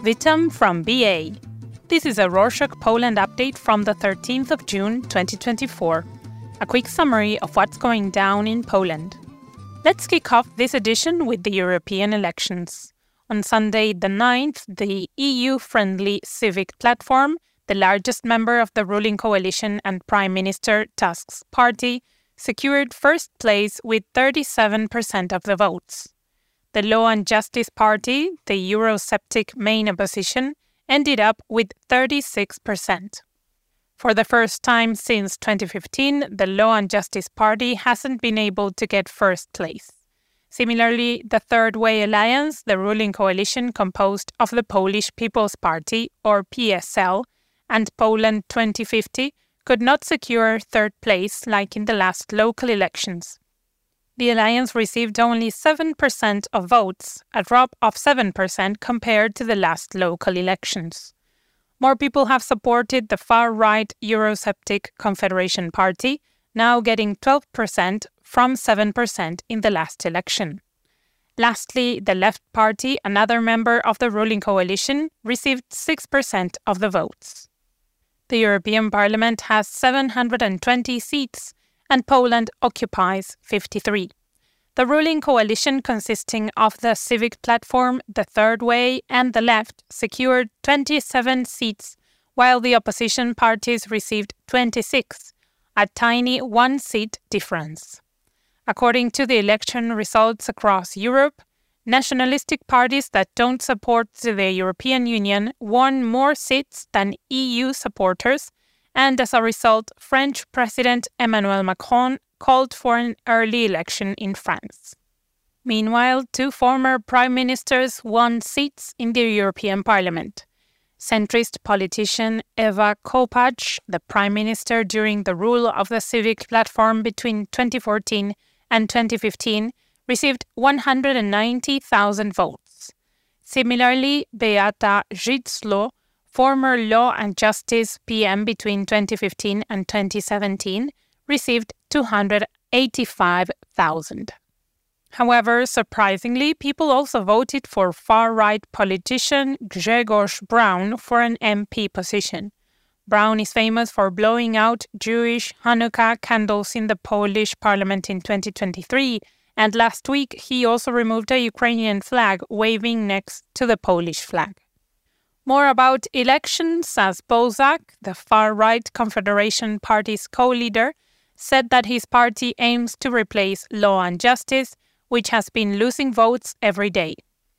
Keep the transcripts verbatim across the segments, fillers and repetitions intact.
Witam from B A. This is a Rorshok Poland update from the thirteenth of June twenty twenty-four. A quick summary of what's going down in Poland. Let's kick off this edition with the European elections. On Sunday the ninth, the E U-friendly Civic Platform, the largest member of the ruling coalition and Prime Minister Tusk's party, secured first place with thirty-seven percent of the votes. The Law and Justice Party, the Eurosceptic main opposition, ended up with thirty-six percent. For the first time since twenty fifteen, the Law and Justice Party hasn't been able to get first place. Similarly, the Third Way Alliance, the ruling coalition composed of the Polish People's Party, or P S L, and Poland twenty fifty, could not secure third place like in the last local elections. The alliance received only seven percent of votes, a drop of seven percent compared to the last local elections. More people have supported the far-right Eurosceptic Confederation Party, now getting twelve percent from seven percent in the last election. Lastly, the Left Party, another member of the ruling coalition, received six percent of the votes. The European Parliament has seven hundred twenty seats, and Poland occupies fifty-three. The ruling coalition, consisting of the Civic Platform, the Third Way, and the Left, secured twenty-seven seats, while the opposition parties received twenty-six, a tiny one-seat difference. According to the election results across Europe, nationalistic parties that don't support the European Union won more seats than E U supporters, and as a result, French President Emmanuel Macron called for an early election in France. Meanwhile, two former prime ministers won seats in the European Parliament. Centrist politician Ewa Kopacz, the prime minister during the rule of the Civic Platform between twenty fourteen and twenty fifteen, received one hundred ninety thousand votes. Similarly, Beata Szydło, former Law and Justice P M between twenty fifteen and twenty seventeen, received two hundred eighty-five thousand. However, surprisingly, people also voted for far-right politician Grzegorz Braun for an M P position. Braun is famous for blowing out Jewish Hanukkah candles in the Polish parliament in twenty twenty-three, and last week he also removed a Ukrainian flag waving next to the Polish flag. More about elections, as Bozak, the far-right Confederation Party's co-leader, said that his party aims to replace Law and Justice, which has been losing votes every day.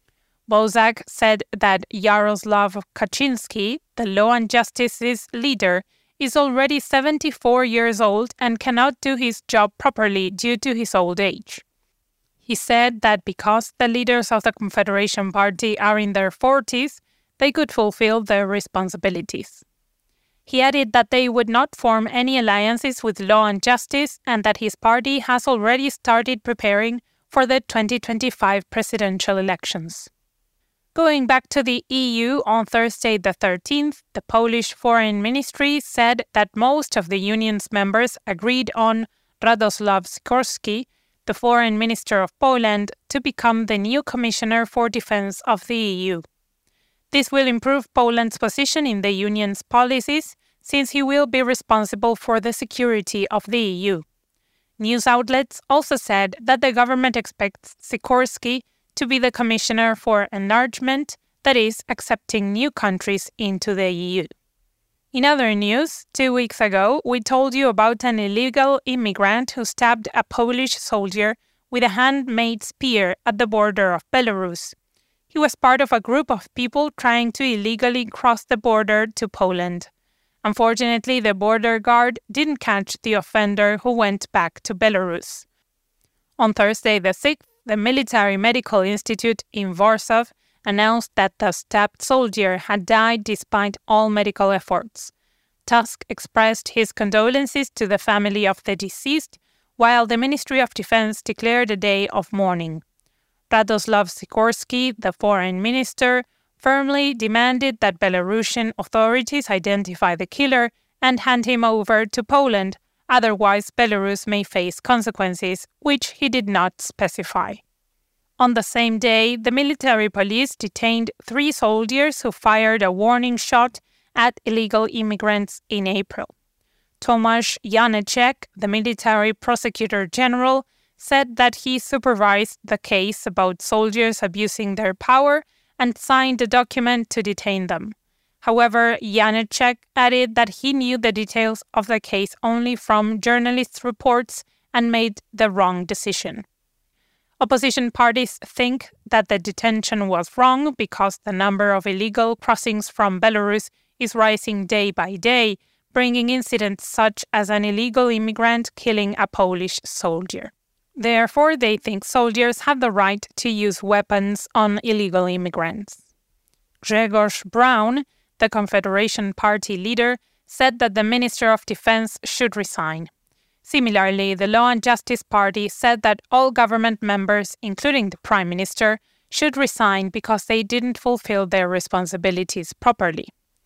Bozak said that Jarosław Kaczynski, the Law and Justice's leader, is already seventy-four years old and cannot do his job properly due to his old age. He said that because the leaders of the Confederation Party are in their forties, they could fulfill their responsibilities. He added that they would not form any alliances with Law and Justice and that his party has already started preparing for the twenty twenty-five presidential elections. Going back to the E U, on Thursday the thirteenth, the Polish Foreign Ministry said that most of the Union's members agreed on Radosław Sikorski, the Foreign Minister of Poland, to become the new Commissioner for Defense of the E U. This will improve Poland's position in the Union's policies, since he will be responsible for the security of the E U. News outlets also said that the government expects Sikorski to be the Commissioner for Enlargement, that is, accepting new countries into the E U. In other news, two weeks ago, we told you about an illegal immigrant who stabbed a Polish soldier with a handmade spear at the border of Belarus. He was part of a group of people trying to illegally cross the border to Poland. Unfortunately, the border guard didn't catch the offender, who went back to Belarus. On Thursday the sixth, the Military Medical Institute in Warsaw announced that the stabbed soldier had died despite all medical efforts. Tusk expressed his condolences to the family of the deceased, while the Ministry of Defense declared a day of mourning. Radosław Sikorski, the foreign minister, firmly demanded that Belarusian authorities identify the killer and hand him over to Poland, otherwise Belarus may face consequences, which he did not specify. On the same day, the military police detained three soldiers who fired a warning shot at illegal immigrants in April. Tomasz Janecek, the military prosecutor general, said that he supervised the case about soldiers abusing their power and signed a document to detain them. However, Janecek added that he knew the details of the case only from journalists' reports and made the wrong decision. Opposition parties think that the detention was wrong because the number of illegal crossings from Belarus is rising day by day, bringing incidents such as an illegal immigrant killing a Polish soldier. Therefore, they think soldiers have the right to use weapons on illegal immigrants. Grzegorz Braun, the Confederation Party leader, said that the Minister of Defense should resign. Similarly, the Law and Justice Party said that all government members, including the Prime Minister, should resign because they didn't fulfill their responsibilities properly.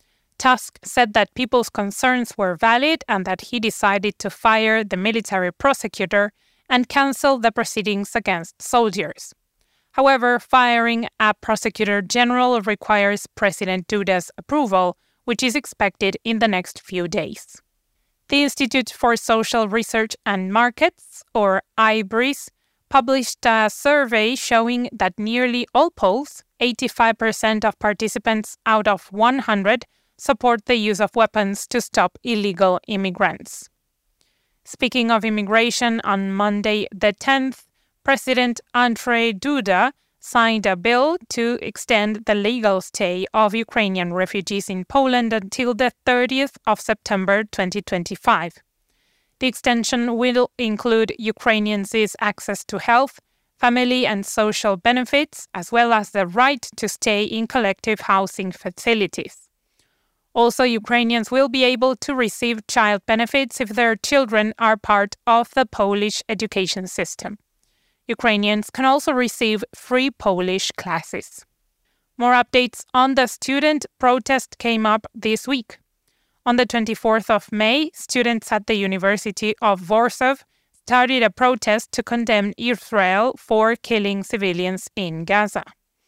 Tusk said that people's concerns were valid and that he decided to fire the military prosecutor and cancel the proceedings against soldiers. However, firing a prosecutor general requires President Duda's approval, which is expected in the next few days. The Institute for Social Research and Markets, or I B R I S, published a survey showing that nearly all polls, eighty-five percent of participants out of one hundred, support the use of weapons to stop illegal immigrants. Speaking of immigration, on Monday the tenth, President Andrzej Duda signed a bill to extend the legal stay of Ukrainian refugees in Poland until the thirtieth of September twenty twenty-five. The extension will include Ukrainians' access to health, family and social benefits, as well as the right to stay in collective housing facilities. Also, Ukrainians will be able to receive child benefits if their children are part of the Polish education system. Ukrainians can also receive free Polish classes. More updates on the student protest came up this week. On the twenty-fourth of May, students at the University of Warsaw started a protest to condemn Israel for killing civilians in Gaza.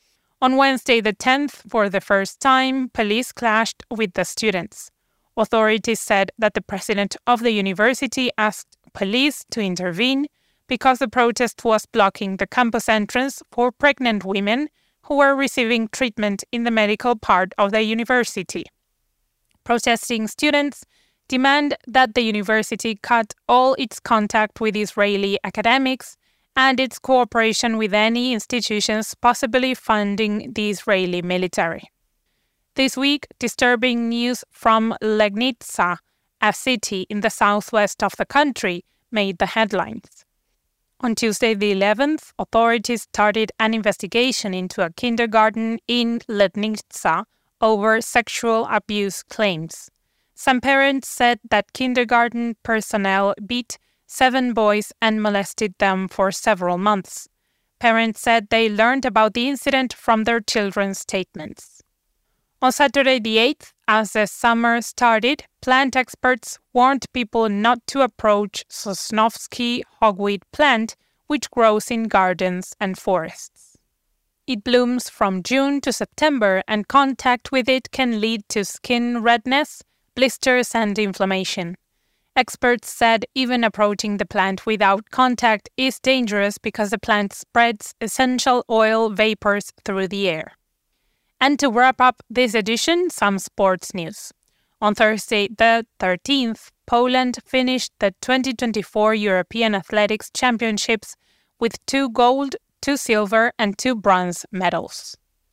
On Wednesday the tenth, for the first time, police clashed with the students. Authorities said that the president of the university asked police to intervene because the protest was blocking the campus entrance for pregnant women who were receiving treatment in the medical part of the university. Protesting students demand that the university cut all its contact with Israeli academics and its cooperation with any institutions possibly funding the Israeli military. This week, disturbing news from Legnica, a city in the southwest of the country, made the headlines. On Tuesday the eleventh, authorities started an investigation into a kindergarten in Legnica over sexual abuse claims. Some parents said that kindergarten personnel beat seven boys and molested them for several months. Parents said they learned about the incident from their children's statements. On Saturday the eighth, as the summer started, plant experts warned people not to approach Sosnowski hogweed plant, which grows in gardens and forests. It blooms from June to September, and contact with it can lead to skin redness, blisters, and inflammation. Experts said even approaching the plant without contact is dangerous because the plant spreads essential oil vapors through the air. And to wrap up this edition, some sports news. On Thursday the thirteenth, Poland finished the twenty twenty-four European Athletics Championships with two gold, two silver, and two bronze medals.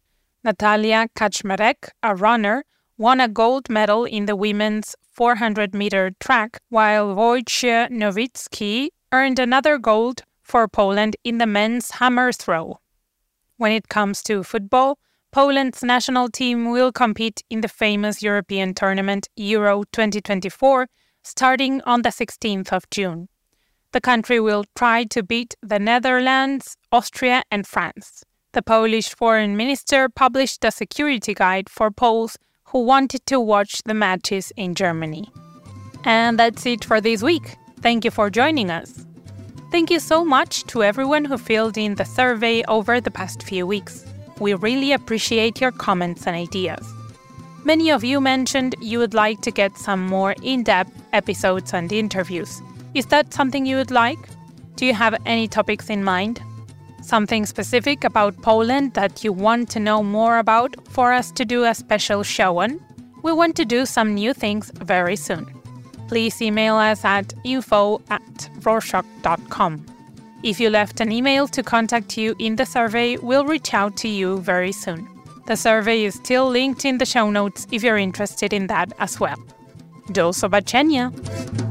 Natalia Kaczmarek, a runner, won a gold medal in the women's four hundred meter track, while Wojciech Nowicki earned another gold for Poland in the men's hammer throw. When it comes to football, Poland's national team will compete in the famous European tournament Euro twenty twenty-four, starting on the sixteenth of June. The country will try to beat the Netherlands, Austria, and France. The Polish foreign minister published a security guide for Poles who wanted to watch the matches in Germany. And that's it for this week. Thank you for joining us. Thank you so much to everyone who filled in the survey over the past few weeks. We really appreciate your comments and ideas. Many of you mentioned you would like to get some more in-depth episodes and interviews. Is that something you would like? Do you have any topics in mind? Something specific about Poland that you want to know more about for us to do a special show on? We want to do some new things very soon. Please email us at info at rorschach dot com. If you left an email to contact you in the survey, we'll reach out to you very soon. The survey is still linked in the show notes if you're interested in that as well. Do zobaczenia!